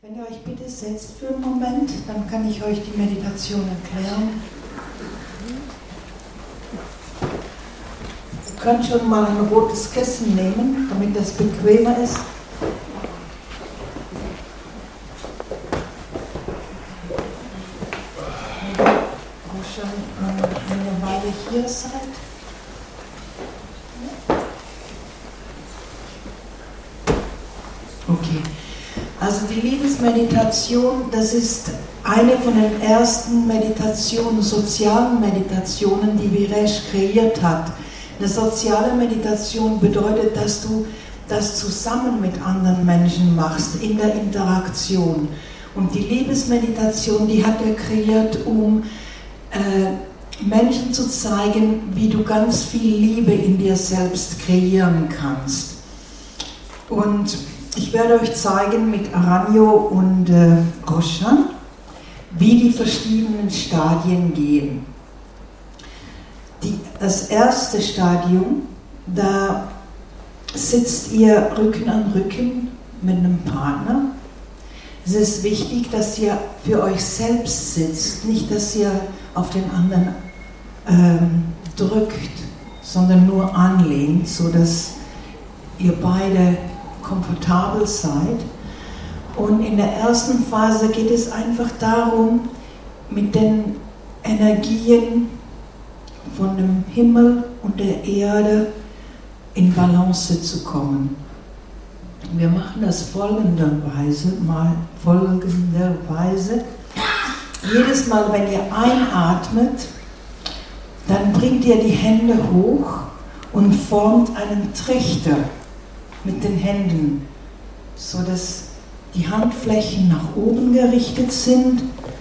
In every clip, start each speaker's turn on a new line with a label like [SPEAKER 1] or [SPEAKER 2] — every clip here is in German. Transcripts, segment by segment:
[SPEAKER 1] Wenn ihr euch bitte setzt für einen Moment, dann kann ich euch die Meditation erklären. Ihr könnt schon mal ein rotes Kissen nehmen, damit das bequemer ist. Auch schon eine Weile hier seid. Okay. Also die Liebesmeditation, das ist eine von den ersten Meditationen, sozialen Meditationen, die Viresh kreiert hat. Eine soziale Meditation bedeutet, dass du das zusammen mit anderen Menschen machst, in der Interaktion. Und die Liebesmeditation, die hat er kreiert, um Menschen zu zeigen, wie du ganz viel Liebe in dir selbst kreieren kannst. Und ich werde euch zeigen mit Aranyo und Roshan, wie die verschiedenen Stadien gehen. Das erste Stadium, da sitzt ihr Rücken an Rücken mit einem Partner. Es ist wichtig, dass ihr für euch selbst sitzt, nicht, dass ihr auf den anderen drückt, sondern nur anlehnt, sodass ihr beide komfortabel seid. Und in der ersten Phase geht es einfach darum, mit den Energien von dem Himmel und der Erde in Balance zu kommen. Wir machen das folgenderweise. Jedes Mal, wenn ihr einatmet, dann bringt ihr die Hände hoch und formt einen Trichter mit den Händen, so dass die Handflächen nach oben gerichtet sind,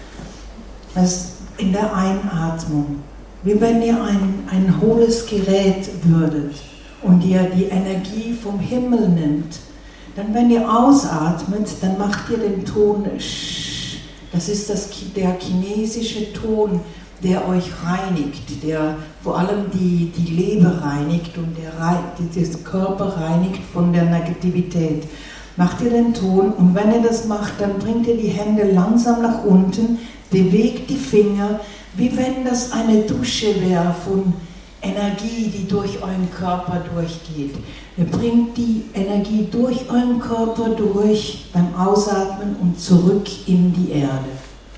[SPEAKER 1] also in der Einatmung. Wie wenn ihr ein hohles Gerät würdet und ihr die Energie vom Himmel nimmt. Dann, wenn ihr ausatmet, dann macht ihr den Ton Sch. Das ist der chinesische Ton, der euch reinigt, der vor allem die Leber reinigt und den Körper reinigt von der Negativität. Macht ihr den Ton und wenn ihr das macht, dann bringt ihr die Hände langsam nach unten, bewegt die Finger, wie wenn das eine Dusche wäre von Energie, die durch euren Körper durchgeht. Ihr bringt die Energie durch euren Körper durch beim Ausatmen und zurück in die Erde.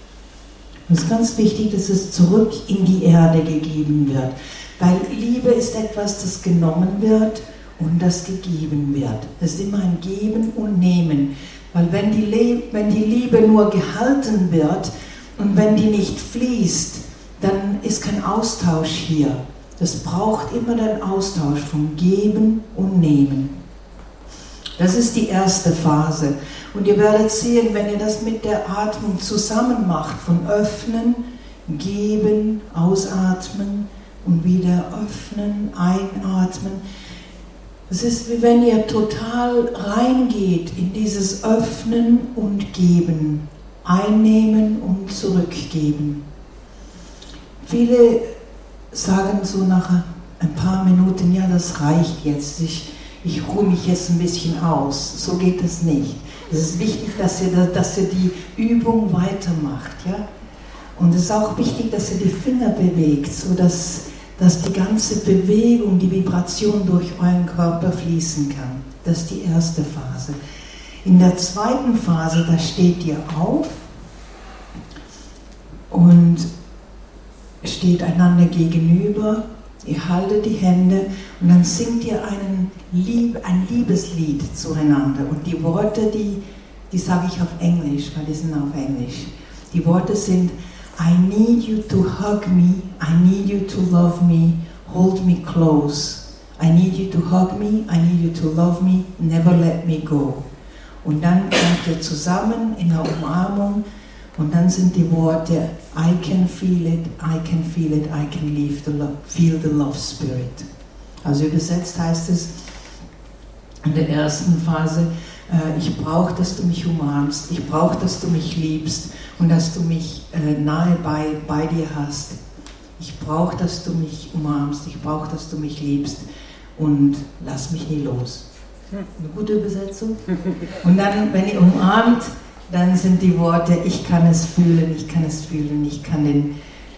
[SPEAKER 1] Es ist ganz wichtig, dass es zurück in die Erde gegeben wird, weil Liebe ist etwas, das genommen wird und das gegeben wird. Es ist immer ein Geben und Nehmen, weil wenn die Liebe nur gehalten wird und wenn die nicht fließt, dann ist kein Austausch hier. Das braucht immer den Austausch vom Geben und Nehmen. Das ist die erste Phase. Und ihr werdet sehen, wenn ihr das mit der Atmung zusammen macht, von öffnen, geben, ausatmen und wieder öffnen, einatmen. Es ist wie wenn ihr total reingeht in dieses Öffnen und Geben, einnehmen und zurückgeben. Viele sagen so nach ein paar Minuten, ja, das reicht jetzt, ich ruhe mich jetzt ein bisschen aus. So geht es nicht. Es ist wichtig, dass ihr die Übung weitermacht. Ja? Und es ist auch wichtig, dass ihr die Finger bewegt, sodass die ganze Bewegung, die Vibration durch euren Körper fließen kann. Das ist die erste Phase. In der zweiten Phase, da steht ihr auf und steht einander gegenüber. Ihr haltet die Hände und dann singt ihr ein Liebeslied zueinander. Und die Worte, die sage ich auf Englisch, weil die sind auf Englisch. Die Worte sind: I need you to hug me, I need you to love me, hold me close. I need you to hug me, I need you to love me, never let me go. Und dann kommt ihr zusammen in der Umarmung. Und dann sind die Worte: I can feel it, I can feel it, I can feel the love spirit. Also übersetzt heißt es in der ersten Phase, ich brauche, dass du mich umarmst, ich brauche, dass du mich liebst und dass du mich nahe bei dir hast. Ich brauche, dass du mich umarmst, ich brauche, dass du mich liebst und lass mich nie los. Eine gute Übersetzung. Und dann, wenn ihr umarmt, dann sind die Worte, ich kann es fühlen, ich kann es fühlen, ich kann den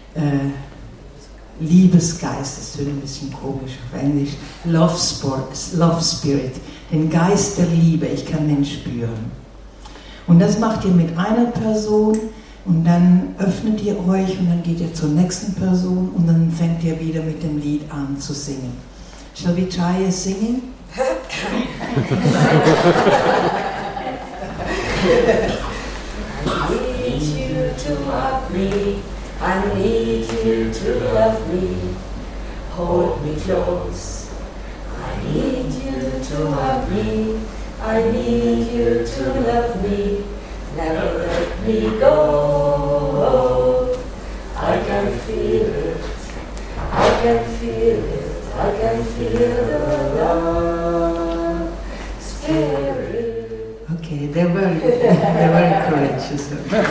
[SPEAKER 1] Liebesgeist, das wird ein bisschen komisch auf Englisch, Love Spirit, den Geist der Liebe, ich kann den spüren. Und das macht ihr mit einer Person und dann öffnet ihr euch und dann geht ihr zur nächsten Person und dann fängt ihr wieder mit dem Lied an zu singen. Shall we try a singing?
[SPEAKER 2] I need you to hug me, I need you to love me, hold me close. I need you to hug me, I need you to love me, never let me go. I can feel it, I can feel it, I can feel the love spirit.
[SPEAKER 1] Okay, they're very courageous.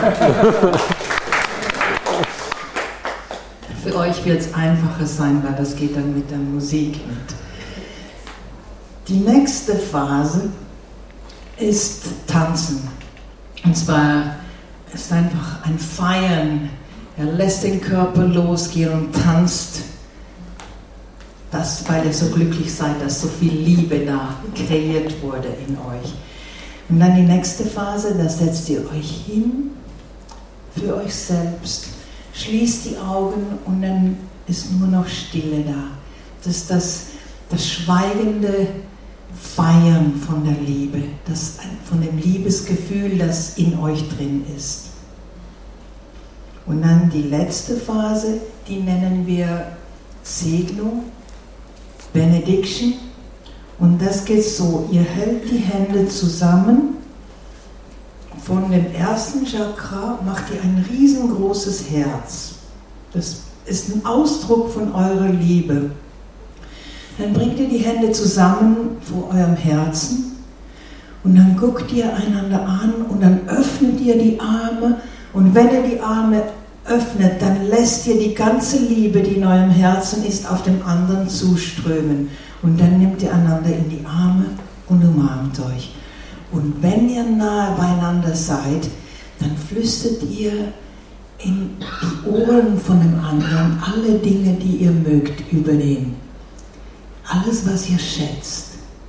[SPEAKER 1] Für euch wird es einfacher sein, weil das geht dann mit der Musik mit. Die nächste Phase ist Tanzen. Und zwar ist einfach ein Feiern. Er lässt den Körper losgehen und tanzt. Das, weil ihr so glücklich seid, dass so viel Liebe da kreiert wurde in euch. Und dann die nächste Phase, da setzt ihr euch hin für euch selbst, schließt die Augen und dann ist nur noch Stille da. Das ist das schweigende Feiern von der Liebe, von dem Liebesgefühl, das in euch drin ist. Und dann die letzte Phase, die nennen wir Segnung, Benediction. Und das geht so, ihr hält die Hände zusammen, von dem ersten Chakra macht ihr ein riesengroßes Herz. Das ist ein Ausdruck von eurer Liebe. Dann bringt ihr die Hände zusammen vor eurem Herzen und dann guckt ihr einander an und dann öffnet ihr die Arme und wenn ihr die Arme öffnet, dann lässt ihr die ganze Liebe, die in eurem Herzen ist, auf dem anderen zuströmen. Und dann nehmt ihr einander in die Arme und umarmt euch. Und wenn ihr nahe beieinander seid, dann flüstert ihr in die Ohren von dem anderen alle Dinge, die ihr mögt über den. Alles, was ihr schätzt.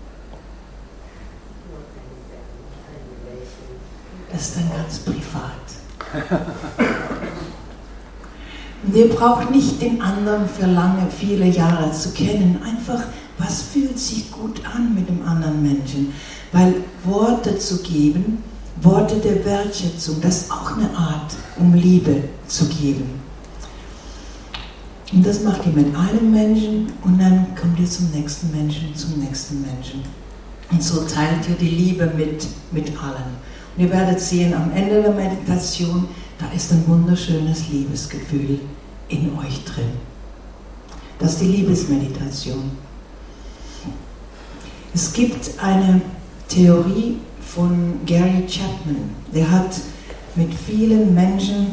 [SPEAKER 1] Das ist dann ganz privat. Und ihr braucht nicht den anderen für viele Jahre zu kennen. Einfach, was fühlt sich gut an mit dem anderen Menschen? Weil Worte zu geben, Worte der Wertschätzung, das ist auch eine Art, um Liebe zu geben. Und das macht ihr mit einem Menschen und dann kommt ihr zum nächsten Menschen, zum nächsten Menschen. Und so teilt ihr die Liebe mit allen. Und ihr werdet sehen, am Ende der Meditation, da ist ein wunderschönes Liebesgefühl in euch drin. Das ist die Liebesmeditation. Es gibt eine Theorie von Gary Chapman. Der hat mit vielen Menschen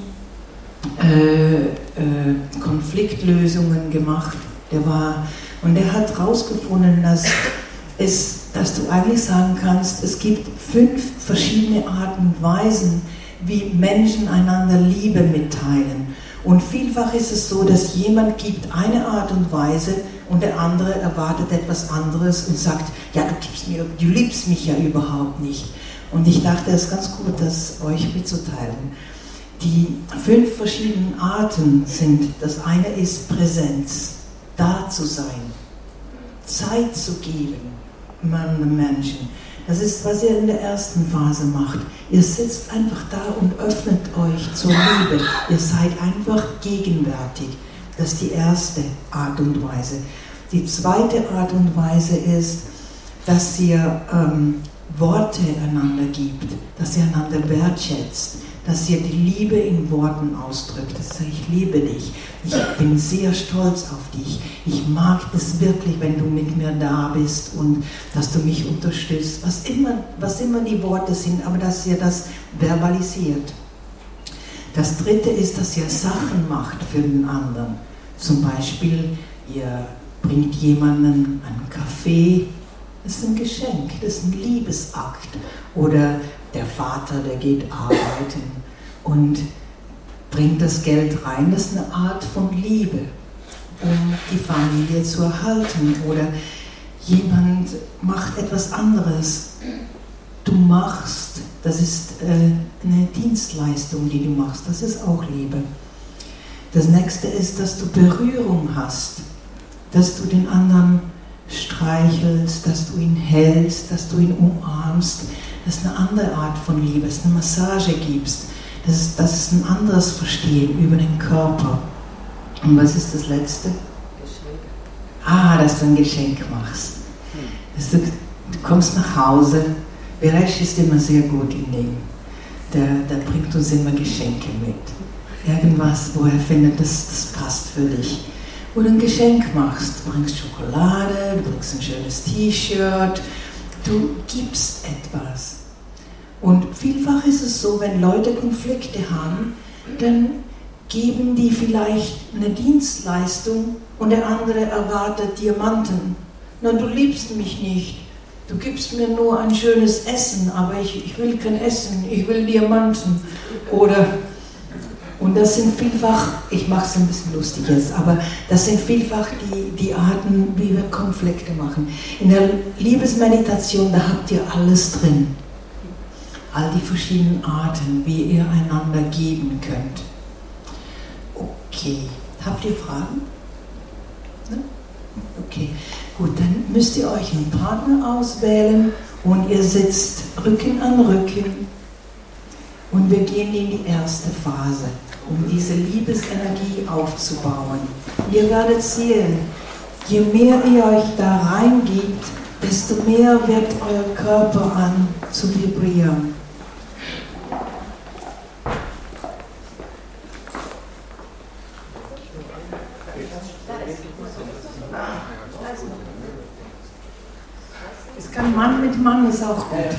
[SPEAKER 1] Konfliktlösungen gemacht. Und er hat herausgefunden, dass du eigentlich sagen kannst, es gibt 5 verschiedene Arten und Weisen, wie Menschen einander Liebe mitteilen. Und vielfach ist es so, dass jemand gibt eine Art und Weise und der andere erwartet etwas anderes und sagt, ja, du liebst mich ja überhaupt nicht. Und ich dachte, es ist ganz gut, das euch mitzuteilen. Die 5 verschiedenen Arten sind, das eine ist Präsenz, da zu sein, Zeit zu geben, einem Menschen. Das ist, was ihr in der ersten Phase macht. Ihr sitzt einfach da und öffnet euch zur Liebe. Ihr seid einfach gegenwärtig. Das ist die erste Art und Weise. Die zweite Art und Weise ist, dass ihr Worte einander gibt, dass ihr einander wertschätzt, dass ihr die Liebe in Worten ausdrückt. Das heißt, ich liebe dich, ich bin sehr stolz auf dich, ich mag das wirklich, wenn du mit mir da bist und dass du mich unterstützt, was immer die Worte sind, aber dass ihr das verbalisiert. Das dritte ist, dass ihr Sachen macht für den anderen. Zum Beispiel, ihr bringt jemanden einen Kaffee, das ist ein Geschenk, das ist ein Liebesakt. Oder der Vater, der geht arbeiten und bringt das Geld rein. Das ist eine Art von Liebe, um die Familie zu erhalten. Oder jemand macht etwas anderes. Du machst, das ist eine Dienstleistung, die du machst. Das ist auch Liebe. Das nächste ist, dass du Berührung hast, dass du den anderen streichelst, dass du ihn hältst, dass du ihn umarmst. Das ist eine andere Art von Liebe, dass du eine Massage gibst. Das ist ein anderes Verstehen über den Körper. Und was ist das Letzte? Geschenk. Dass du ein Geschenk machst. Du kommst nach Hause. Beresh ist immer sehr gut in dem. Der bringt uns immer Geschenke mit. Irgendwas, wo er findet, das passt für dich. Wo du ein Geschenk machst. Du bringst Schokolade, du bringst ein schönes T-Shirt. Du gibst etwas. Und vielfach ist es so, wenn Leute Konflikte haben, dann geben die vielleicht eine Dienstleistung und der andere erwartet Diamanten. Na, du liebst mich nicht. Du gibst mir nur ein schönes Essen, aber ich will kein Essen, ich will Diamanten. Und das sind vielfach, ich mache es ein bisschen lustig jetzt, aber das sind vielfach die Arten, wie wir Konflikte machen. In der Liebesmeditation, da habt ihr alles drin. All die verschiedenen Arten, wie ihr einander geben könnt. Okay, habt ihr Fragen? Ne? Okay, gut, dann müsst ihr euch einen Partner auswählen und ihr sitzt Rücken an Rücken und wir gehen in die erste Phase, um diese Liebesenergie aufzubauen. Ihr werdet sehen, je mehr ihr euch da reingebt, desto mehr wird euer Körper an zu vibrieren. Es kann Mann mit Mann, ist auch gut.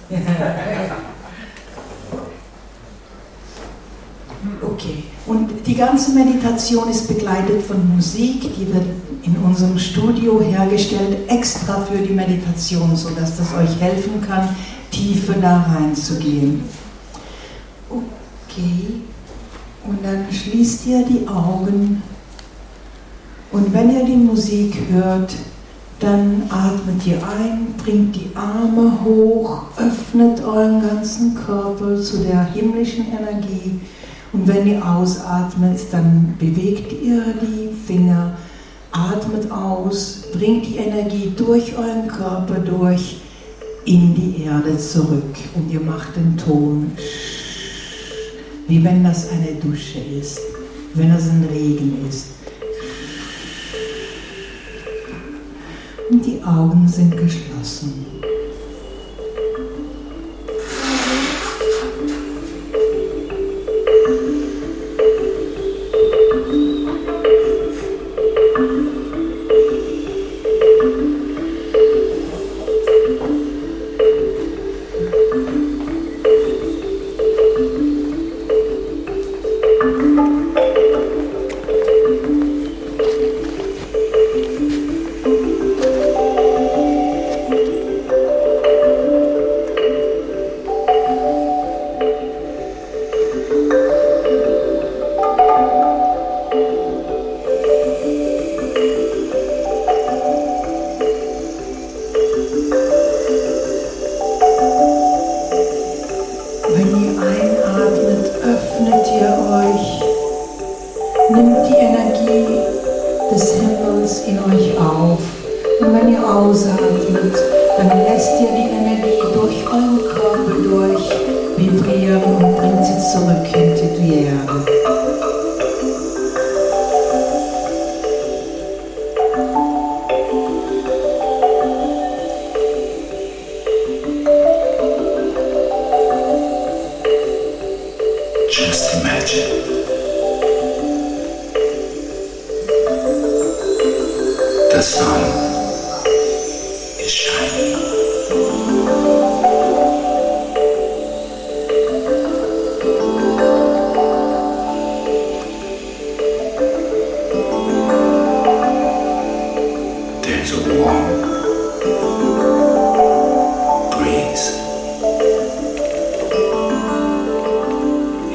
[SPEAKER 1] Okay, und die ganze Meditation ist begleitet von Musik, die wird in unserem Studio hergestellt, extra für die Meditation, sodass das euch helfen kann, tiefer da reinzugehen. Okay, und dann schließt ihr die Augen und wenn ihr die Musik hört, dann atmet ihr ein, bringt die Arme hoch, öffnet euren ganzen Körper zu der himmlischen Energie. Und wenn ihr ausatmet, dann bewegt ihr die Finger, atmet aus, bringt die Energie durch euren Körper durch in die Erde zurück. Und ihr macht den Ton, wie wenn das eine Dusche ist, wenn es ein Regen ist. Und die Augen sind geschlossen.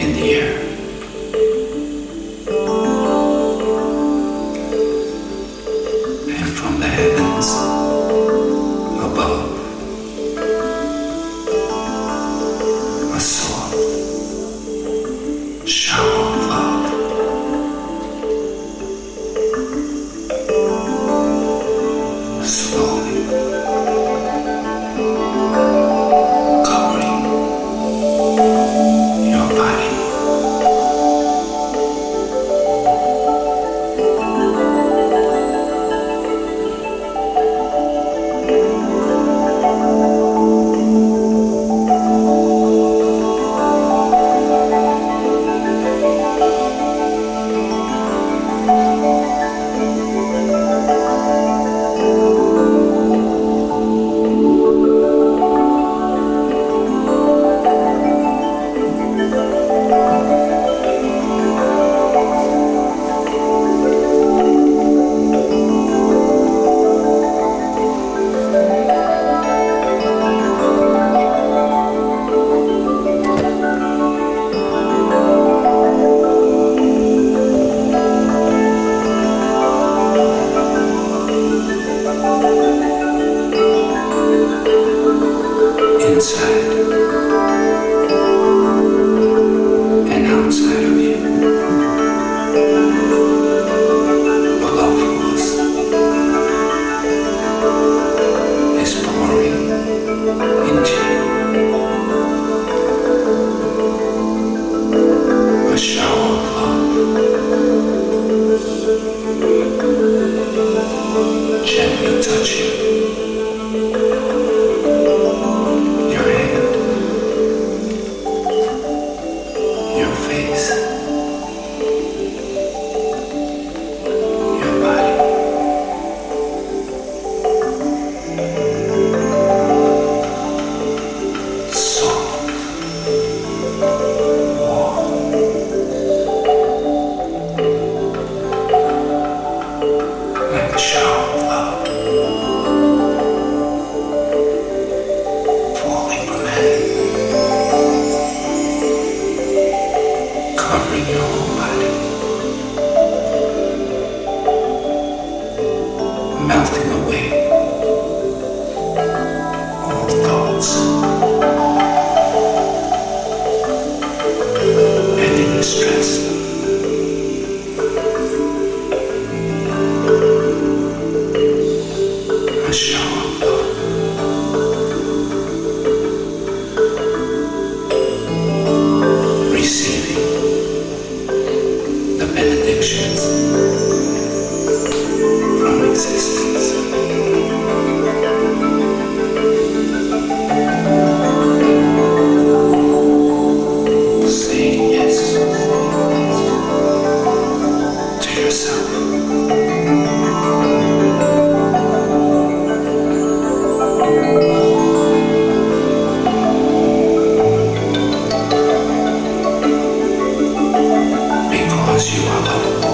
[SPEAKER 3] in the air. And from the heavens above, a soft shower of love. Slowly covering your body. Inside and outside of you, a love force is pouring into you. A shower of love, gently touching your hand, your face, your body. Soft, warm, like a shower of love falling from heaven, covering your whole body, melting away all thoughts, ending the stress. A shower of love, receiving the benedictions from existence. Saying yes to yourself. Because you are lovable.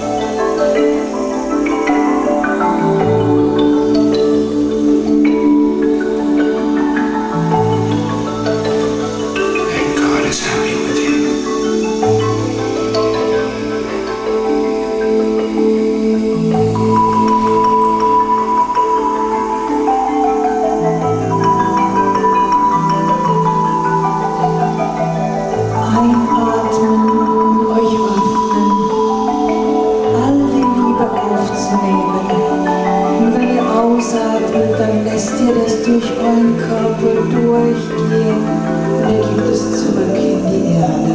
[SPEAKER 3] And God is happy with you.
[SPEAKER 1] Einatmen und euch öffnen, all die Liebe aufzunehmen. Und wenn ihr ausatmet, dann lässt ihr das durch euren Körper durchgehen und ihr gebt es zurück in die Erde.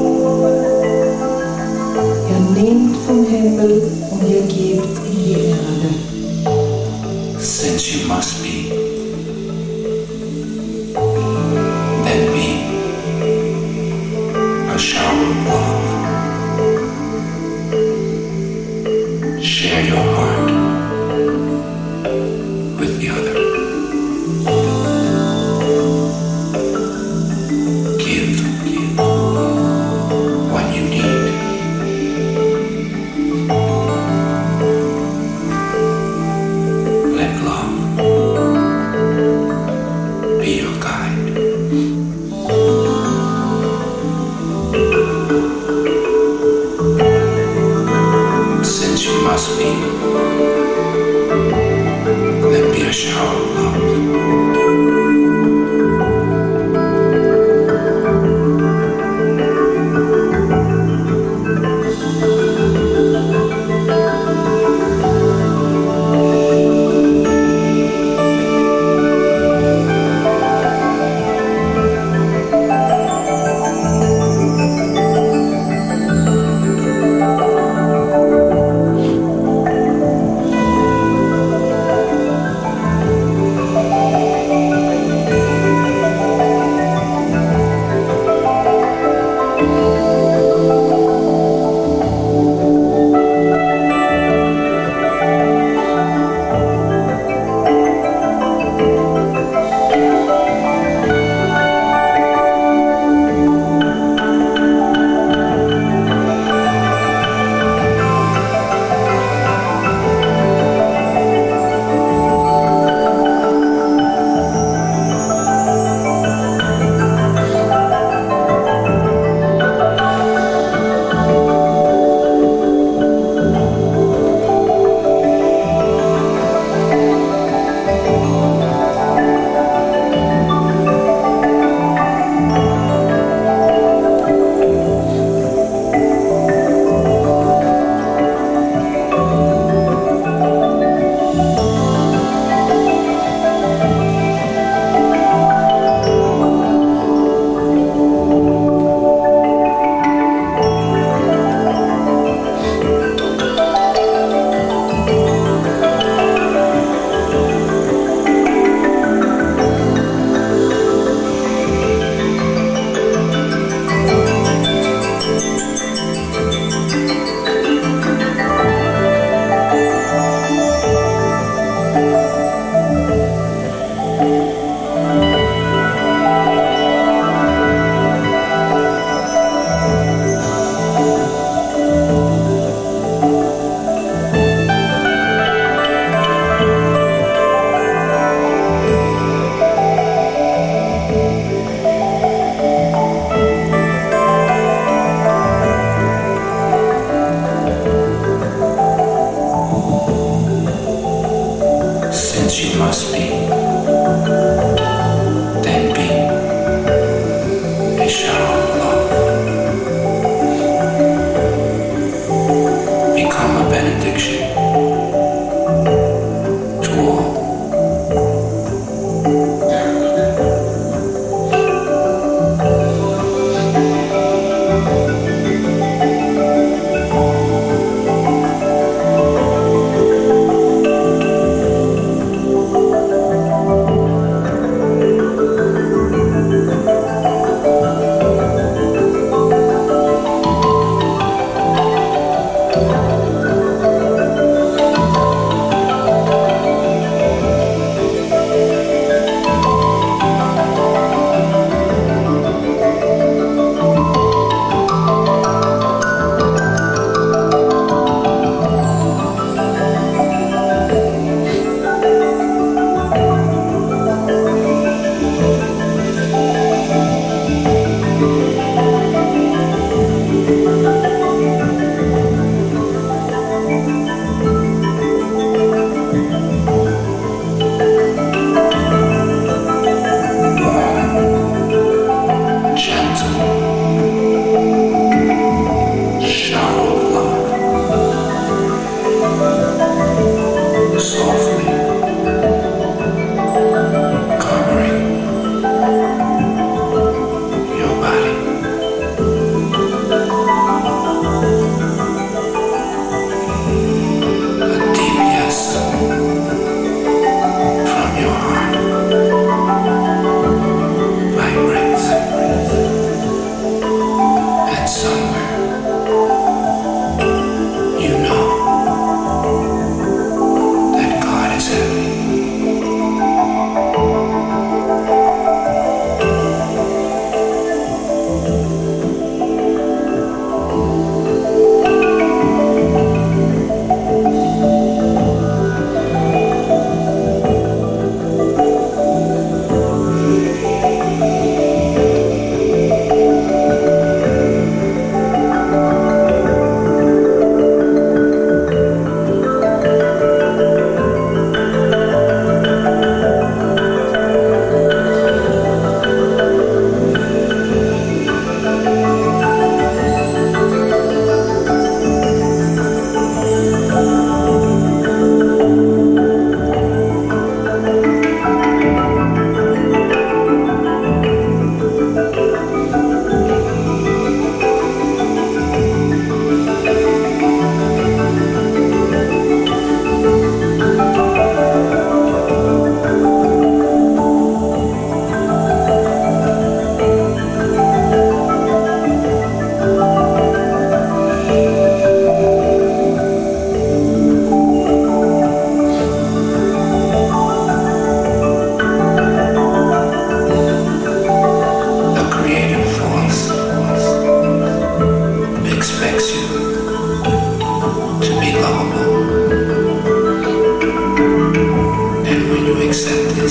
[SPEAKER 1] Ihr nehmt vom Himmel und ihr gebt in die Erde.
[SPEAKER 3] Since you must be, then be a shower of love. Share your heart with the other. Give what you need. Let love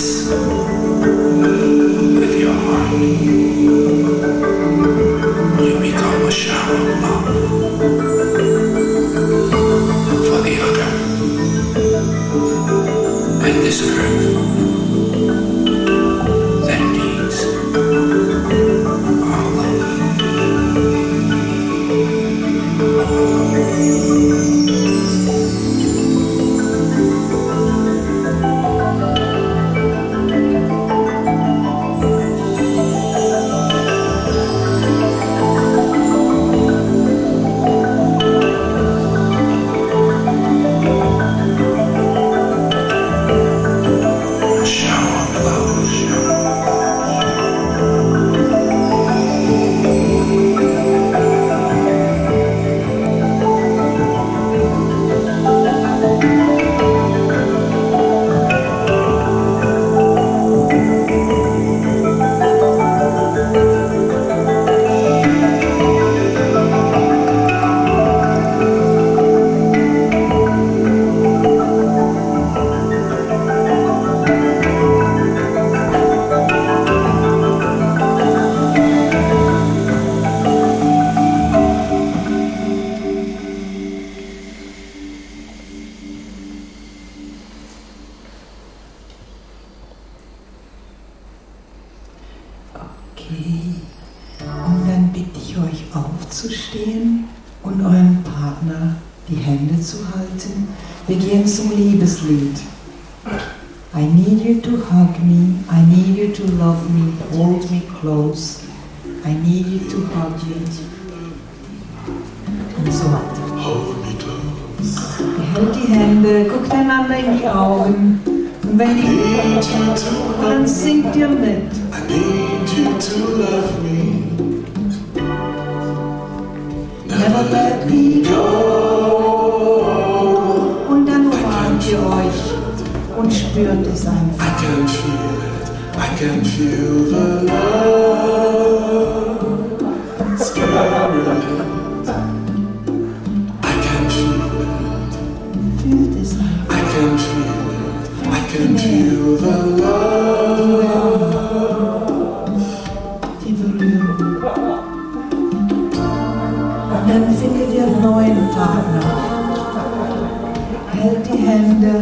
[SPEAKER 3] dance with your heart. You become a shower of love for the other. And this earth that needs our love.
[SPEAKER 1] Okay. Und dann bitte ich euch aufzustehen und eurem Partner die Hände zu halten. Wir gehen zum Liebeslied. I need you to hug me, I need you to love me, hold me close. I need you to hug me. Und so weiter.
[SPEAKER 4] Hold me close.
[SPEAKER 1] Ihr hält die Hände, guckt einander in die Augen. Und wenn ihr dann singt ihr mit.
[SPEAKER 4] I need you to love me.
[SPEAKER 1] Never let me go. Und dann umarmt ihr euch und spürt es
[SPEAKER 4] I
[SPEAKER 1] einfach.
[SPEAKER 4] can feel it. I can feel the love. Spirit. I can feel it.
[SPEAKER 1] Fühlt es
[SPEAKER 4] I
[SPEAKER 1] einfach.
[SPEAKER 4] can feel it. I can feel the love.
[SPEAKER 1] Die Berührung. Und dann findet ihr einen neuen Partner. Hält die Hände.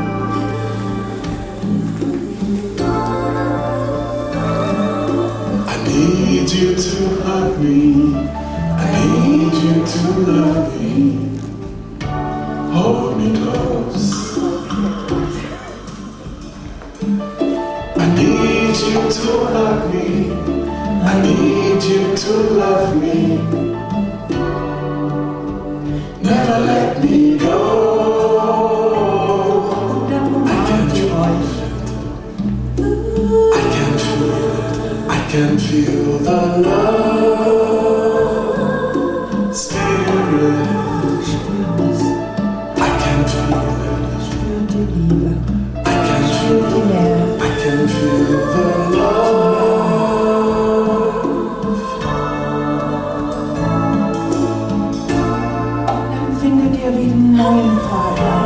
[SPEAKER 4] I need you to hug me. I need you to love me. Hold me close. I need you to hug me. I need you to love me. Never let me go.
[SPEAKER 1] Und dann umarmt ihr euch.
[SPEAKER 4] I can feel it. I can feel the love. Spirit.
[SPEAKER 1] Spürt es.
[SPEAKER 4] I can feel it.
[SPEAKER 1] Spürt die Liebe.
[SPEAKER 4] I can feel
[SPEAKER 1] Spürt die Nähe.
[SPEAKER 4] I can feel the love.
[SPEAKER 1] Dann findet ihr wieder einen neuen Partner.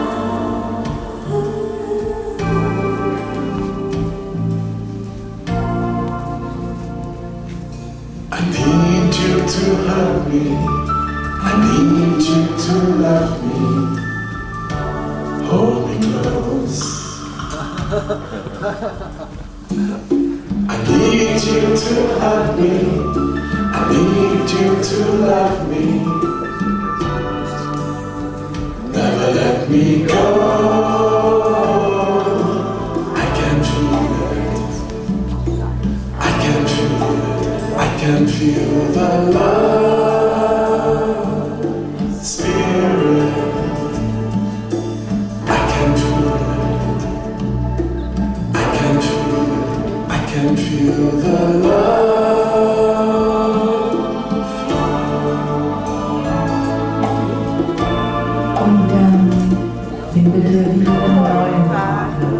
[SPEAKER 4] I need you to hug me. I need you to love me. Hold me close. I need you to hug me. I need you to love me. Never let me go. I can feel it. I can feel it. I can feel the love. Spirit. I can feel it. I can feel it. I can feel the love.
[SPEAKER 1] Und dann findet ihr wieder einen neuen Partner.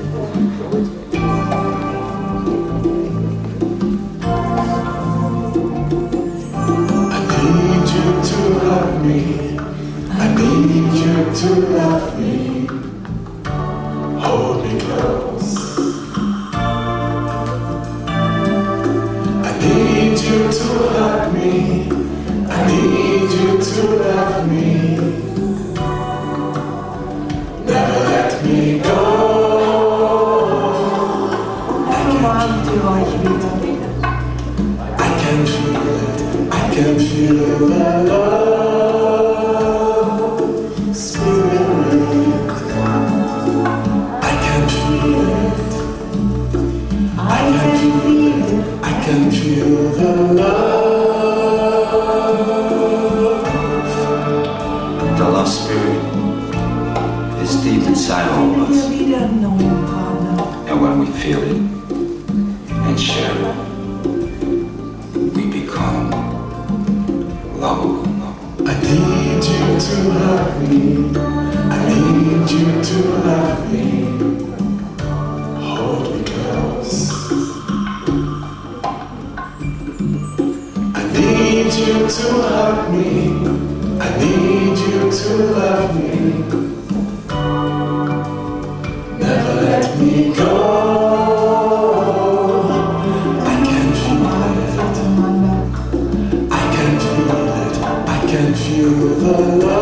[SPEAKER 4] I need you to hug me. I need you to love me. Hold me close. can feel the love spirit. I can feel it. I can feel the love.
[SPEAKER 5] The love spirit is deep inside all of us. And when we feel it and share it, we become lovable.
[SPEAKER 4] I need you to love me. I need you to love me. Hold me close. I need you to hug me. I need you to love me. Never let me go. I can feel it. I can feel it. I can feel the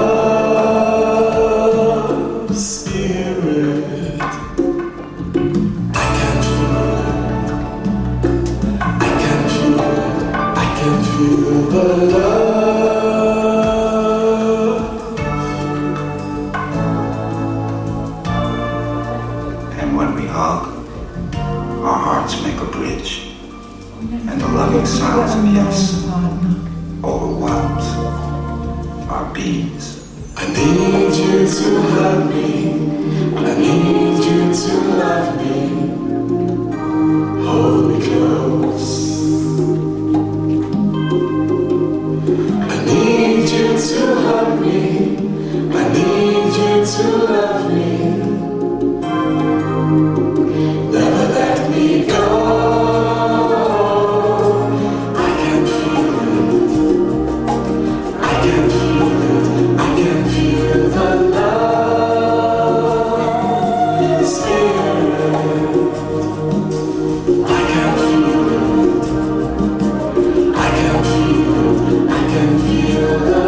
[SPEAKER 4] love spirit. I can feel it. I can feel it. I can feel the love.
[SPEAKER 5] And when we hug, our hearts make a bridge, and the loving sounds of yes overwhelms our beings.
[SPEAKER 4] I need you to hug me. I need you to love me. Hold me close. I need you to hug me. I need you to love me. Never let me go. I can feel it. I can feel it. I can feel the love spirit. I can feel it. I can feel it. I can feel the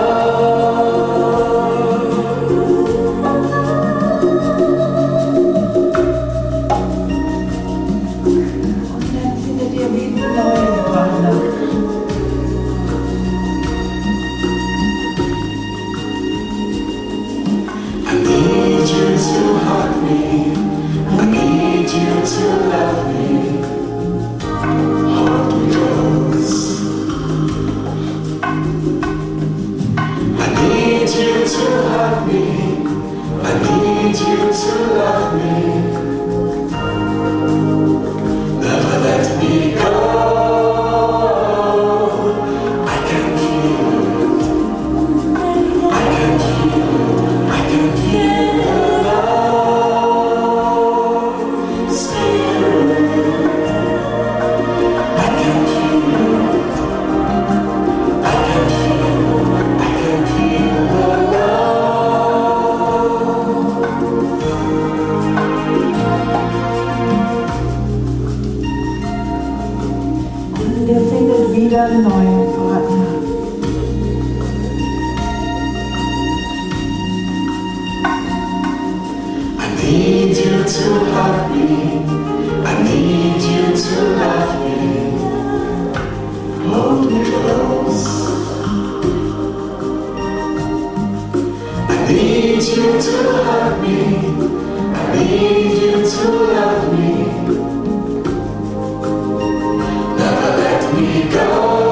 [SPEAKER 4] I need you to hug me. I need you to love me. Hold me close. I need you to hug me. I need you to love me. Never let me go. I can feel it. I can feel it. I can feel the love spirit. I can feel it. I can feel it. I can feel the
[SPEAKER 1] Und ihr findet wieder einen neuen Partner.
[SPEAKER 4] I need you to hug me. I need you to love me. Hold me close. I need you to hug me. I need you to love me. Never let me go.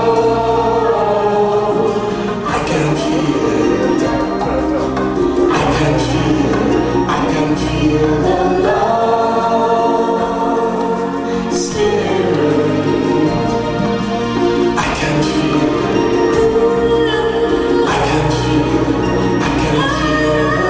[SPEAKER 4] I can feel it. I can feel it. I can feel the love spirit. I can feel it. I can feel it. I can feel the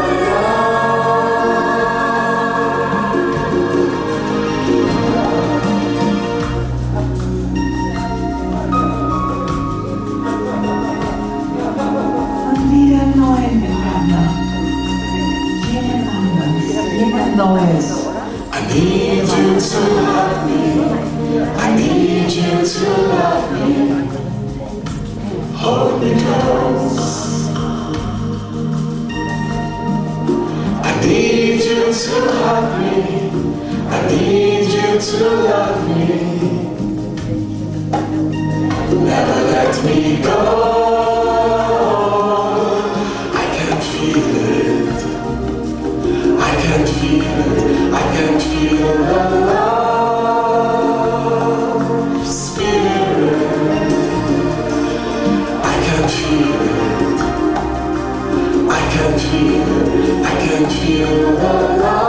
[SPEAKER 1] Und wieder einen neuen Partner. Jemand anderes. Jemand Neues.
[SPEAKER 4] I need you to hug me. I need you to love me. Hold me close. I need you to hug me. I need you to love me. never let me go. I can feel it, I can feel it, I can feel the love spirit. I can feel it, I can feel it, I can feel the love.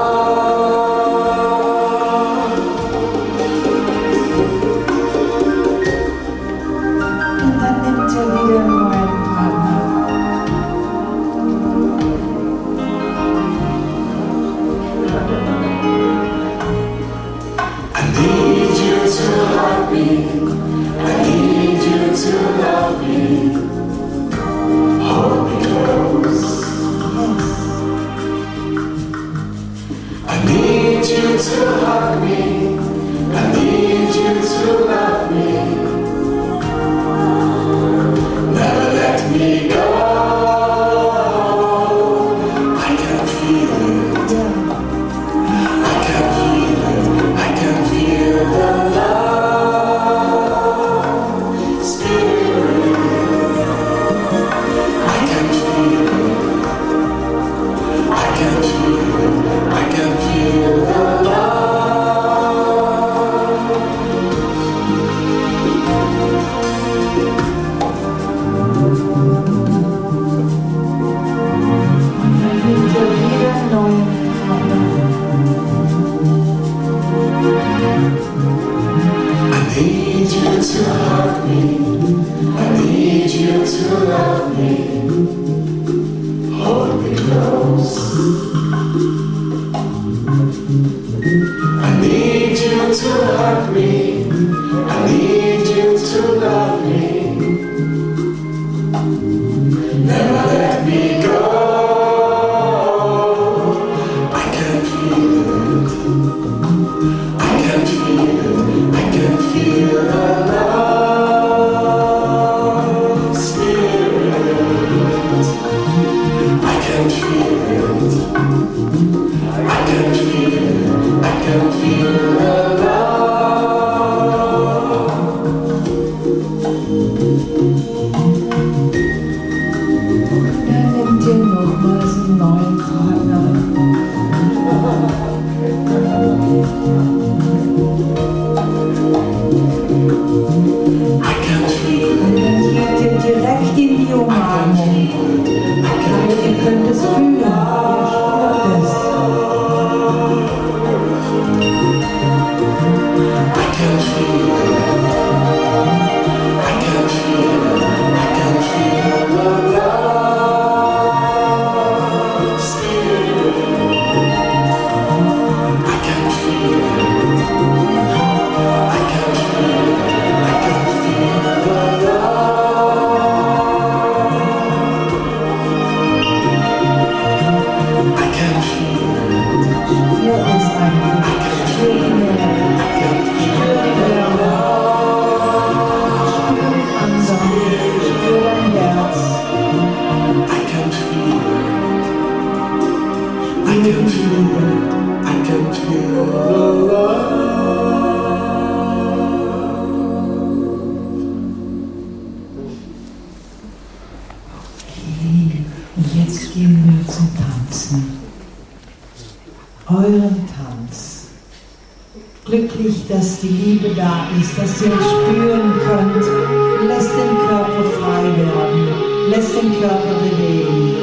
[SPEAKER 1] Glücklich, dass die Liebe da ist, dass ihr es spüren könnt. Lasst den Körper frei werden. Lasst den Körper bewegen.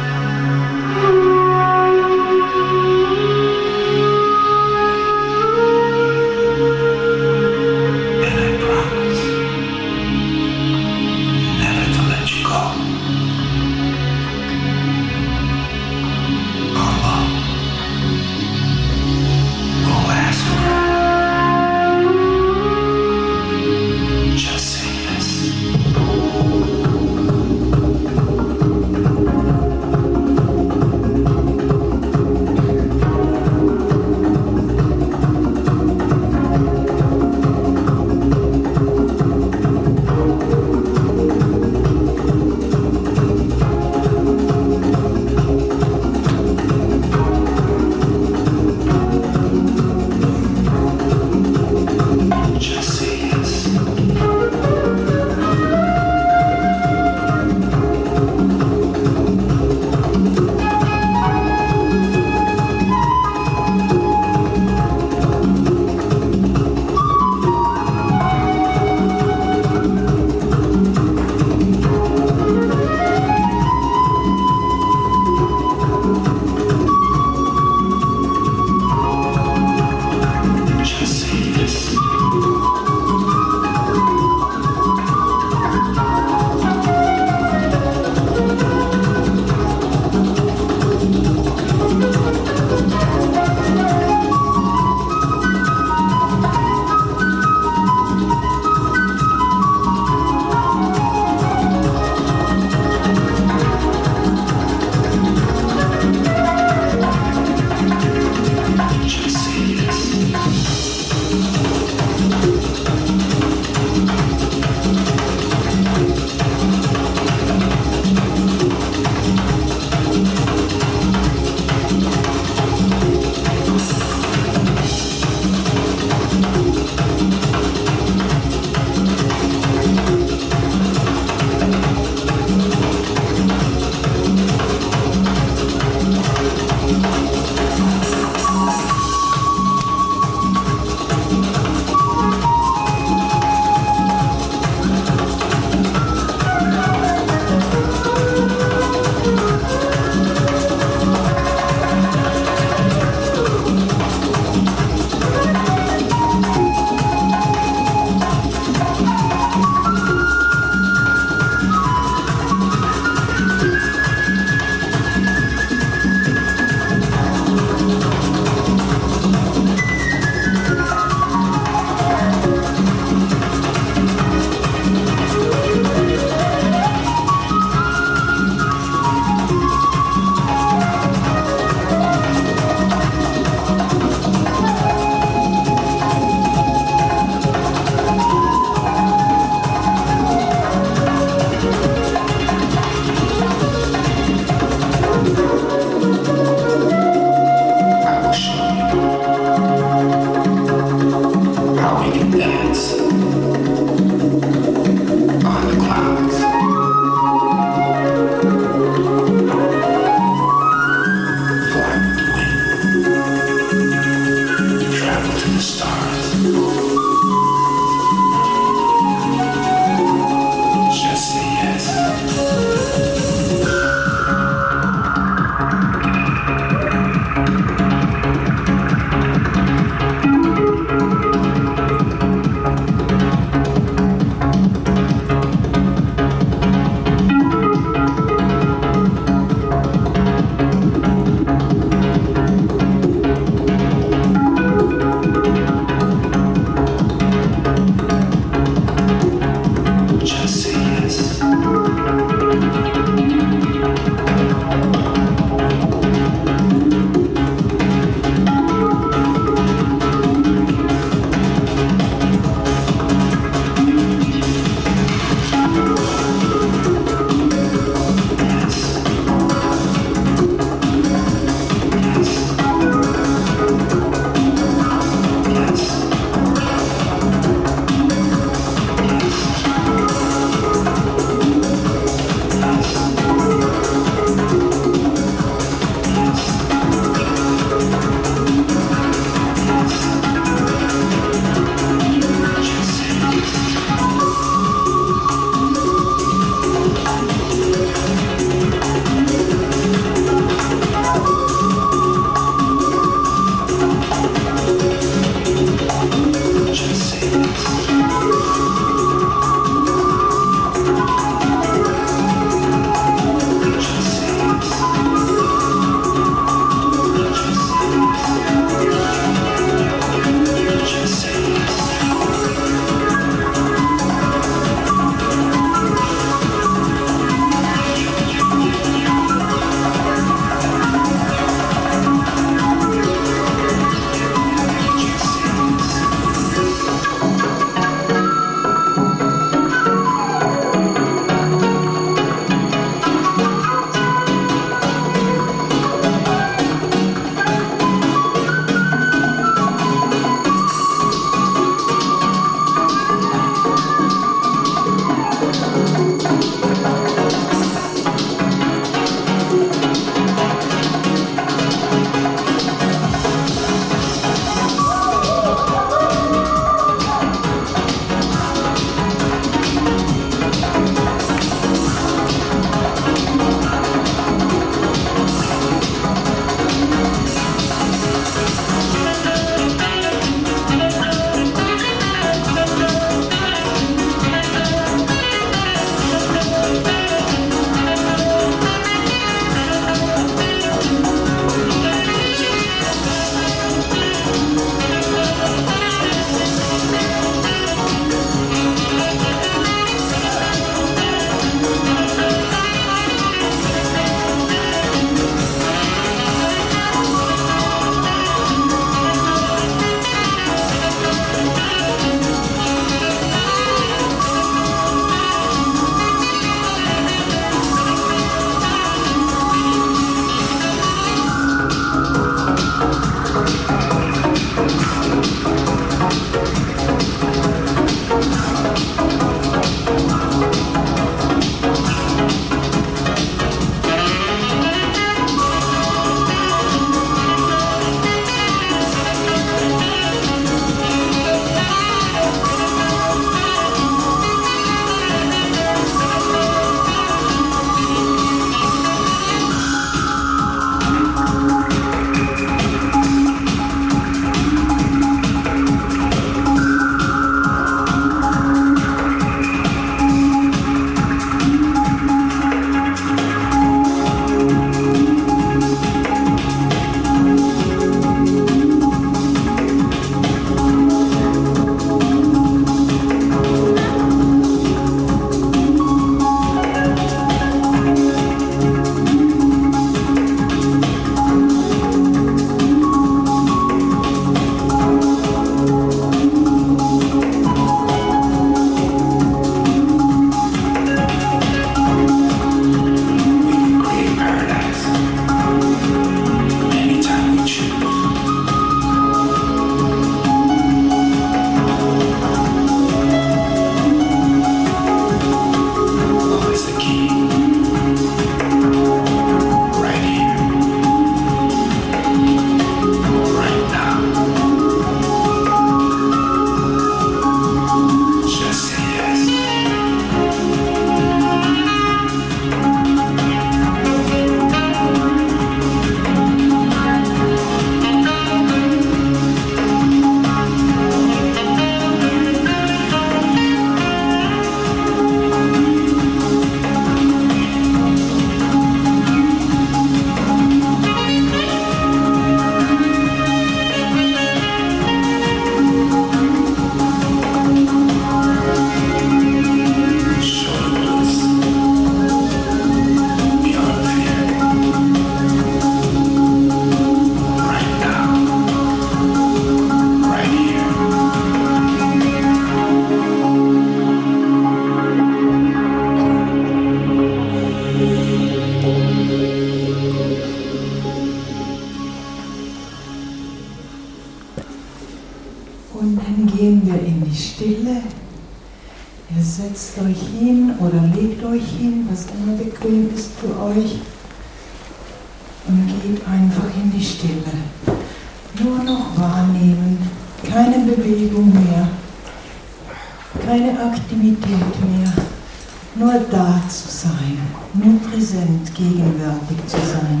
[SPEAKER 1] die Stille. Ihr setzt euch hin oder legt euch hin, was immer bequem ist für euch. Und geht einfach in die Stille. Nur noch wahrnehmen, keine Bewegung mehr, keine Aktivität mehr. Nur da zu sein, nur präsent, gegenwärtig zu sein.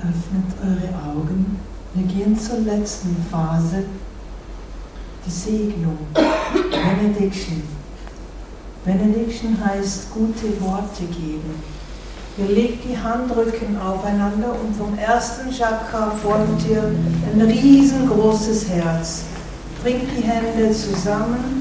[SPEAKER 1] Öffnet eure Augen. Wir gehen zur letzten Phase, die Segnung, Benediction. Benediction heißt gute Worte geben. Ihr legt die Handrücken aufeinander und vom ersten Chakra formt ihr ein riesengroßes Herz. Bringt die Hände zusammen.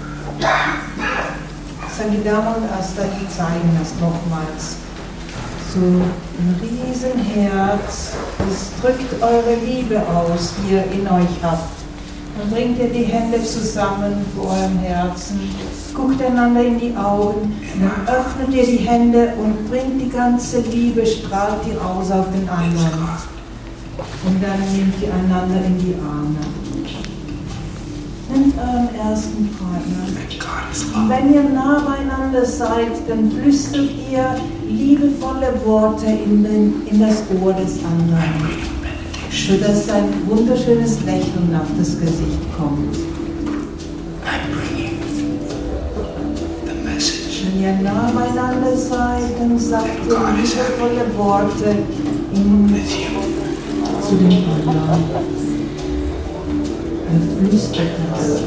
[SPEAKER 1] Sangidama und Astahi zeigen das nochmals. So ein Riesenherz, das drückt eure Liebe aus, die ihr in euch habt. Dann bringt ihr die Hände zusammen vor eurem Herzen, guckt einander in die Augen, dann öffnet ihr die Hände und bringt die ganze Liebe, strahlt die aus auf den anderen. Und dann nehmt ihr einander in die Arme. Nehmt euren ersten Partner. Und wenn ihr nah beieinander seid, dann flüstert ihr liebevolle Worte in das Ohr des anderen, sodass ein wunderschönes Lächeln auf das Gesicht kommt. Wenn ihr nah beieinander seid, dann sagt ihr liebevolle Worte zu dem anderen. Er flüstert das.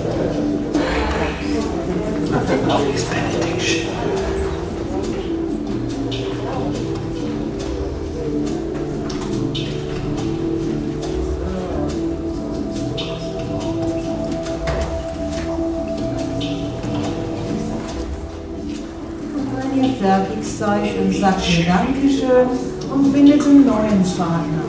[SPEAKER 1] Wenn ihr fertig seid, dann sagt ihr Dankeschön und findet einen neuen Partner.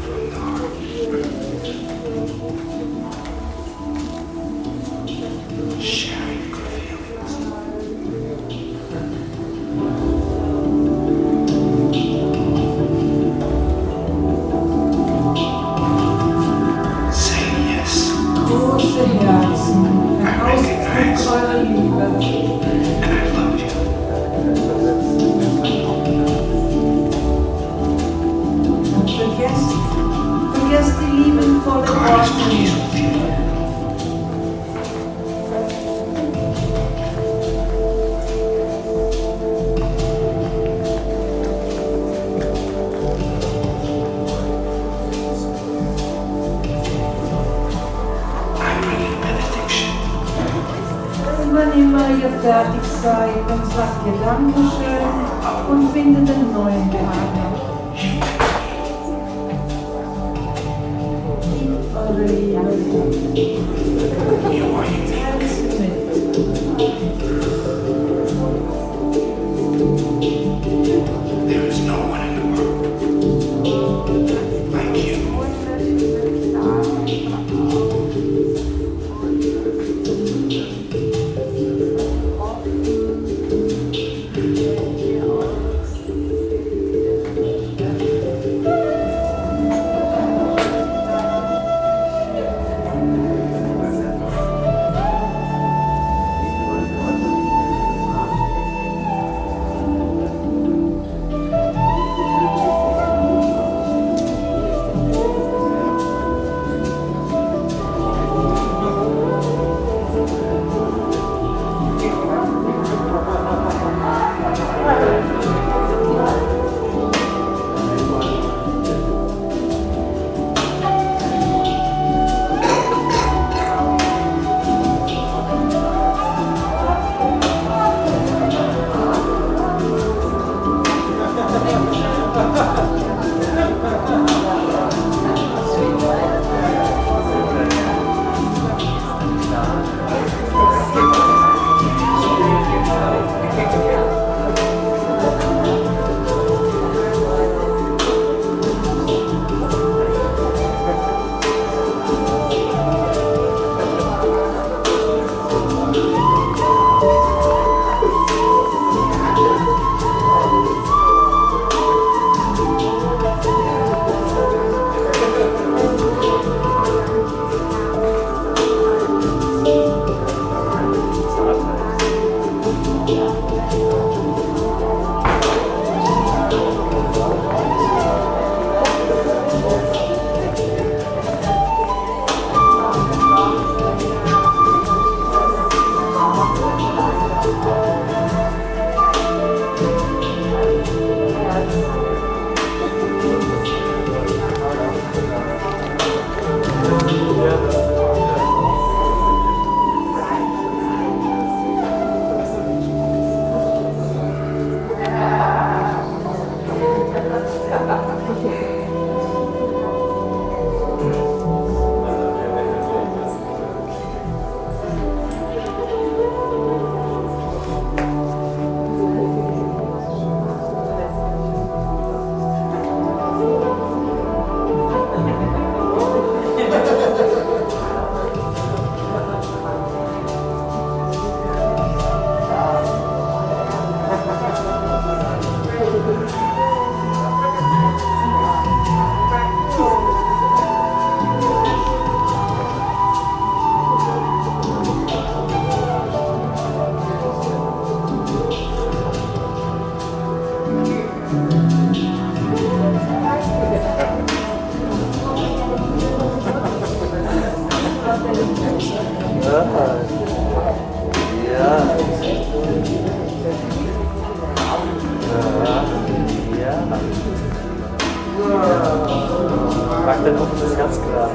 [SPEAKER 1] Wann immer ihr fertig seid, dann sagt ihr Dankeschön und findet einen neuen Partner. Liebt eure Liebe. Teilt sie mit.
[SPEAKER 3] There is no one in the world like you.
[SPEAKER 6] Mach dein offenes Herz klar.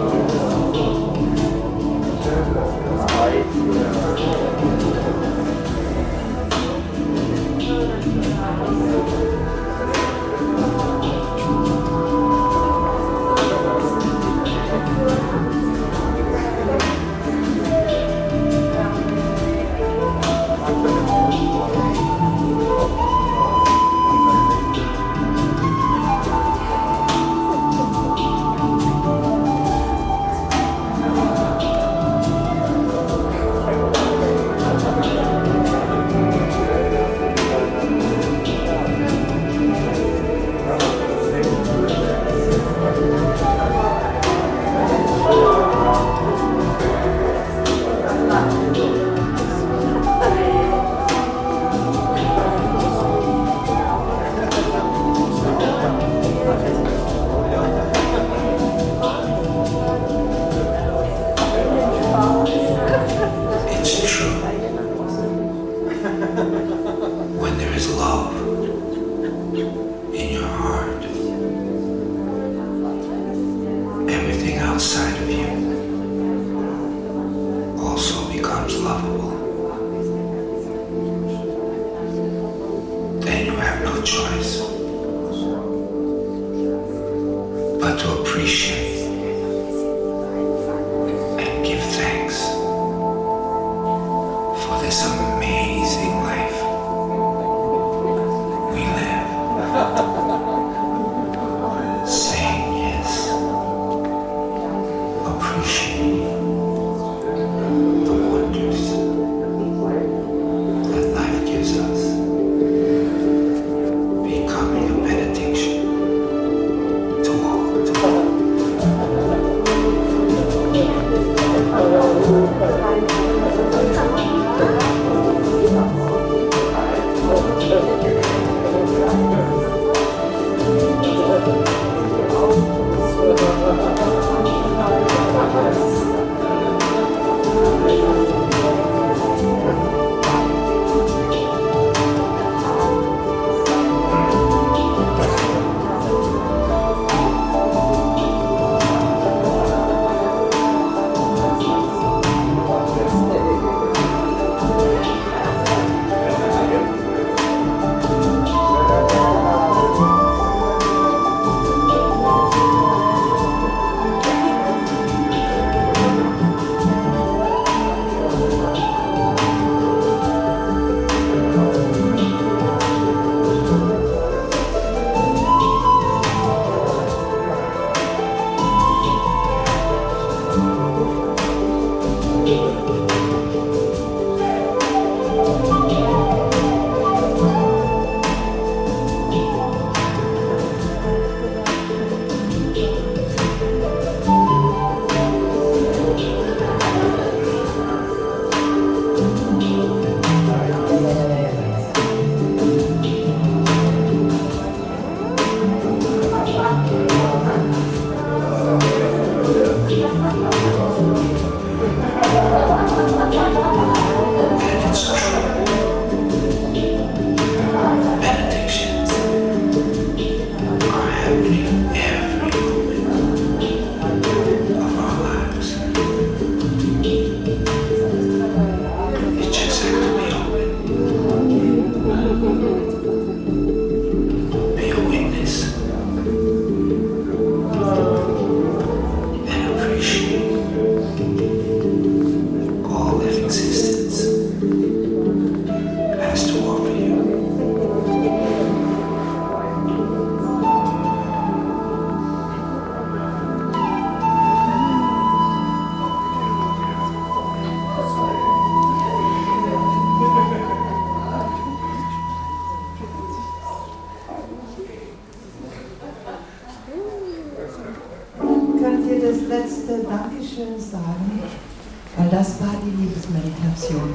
[SPEAKER 1] letzte Dankeschön sagen, weil das war die Liebesmeditation.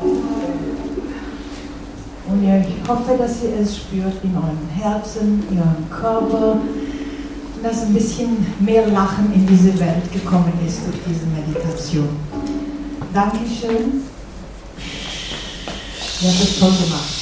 [SPEAKER 1] Und ich hoffe, dass ihr es spürt in eurem Herzen, in eurem Körper, dass ein bisschen mehr Lachen in diese Welt gekommen ist durch diese Meditation. Dankeschön. Ihr habt es toll gemacht.